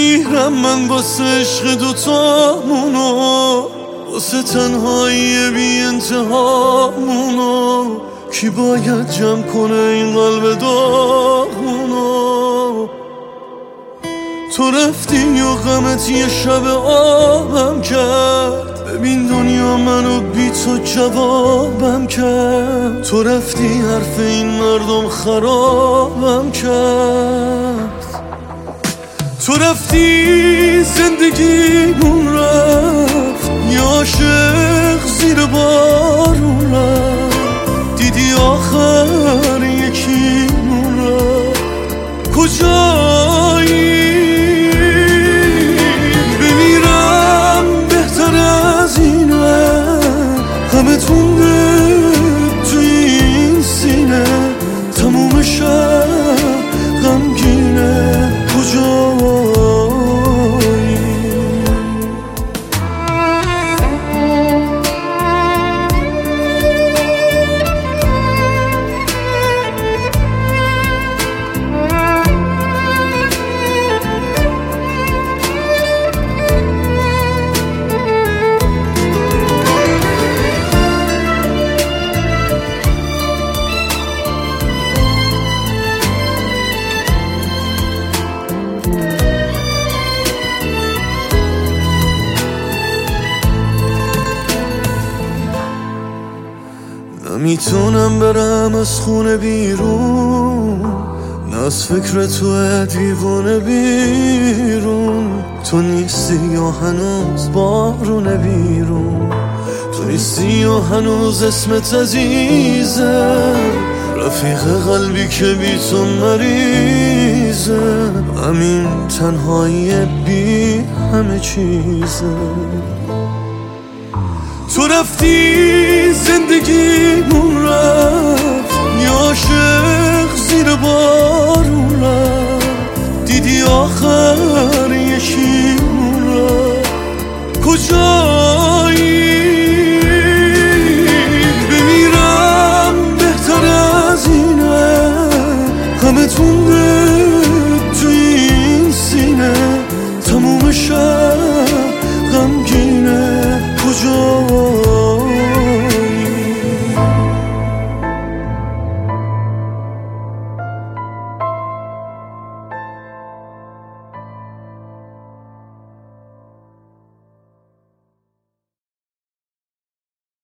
بمیرم من واسه عشق دوتامونو، واسه تنهایی بی انتهامونو. کی باید جمع کنه این قلب داغونو؟ تو رفتی و غمت یه شب آبم کرد، ببین دنیا منو بی تو جوابم کرد. تو رفتی حرف این مردم خرابم کرد. تو رفتی زندگیمون رفت، یه عاشق زیر بارون رفت. دیدی آخر یکیمون رفت، کجایی؟ بمیرم بهتر از اینه، همه تونده توی این سینه. تموم شب غمگینه، کجایی؟ نمیتونم برم از خونه بیرون، نه از فکر تو دیوونه بیرون. تو نیستی یا هنوز بارونه بیرون، تو نیستی یا هنوز اسمت عزیزه. رفیق قلبی که بی تو مریضه، همین تنهایی بی همه چیزه. تو رفتی زندگیمون رفت، یه عاشق زیر بارون رفت. دیدی آخر یکیمون رفت، کجا؟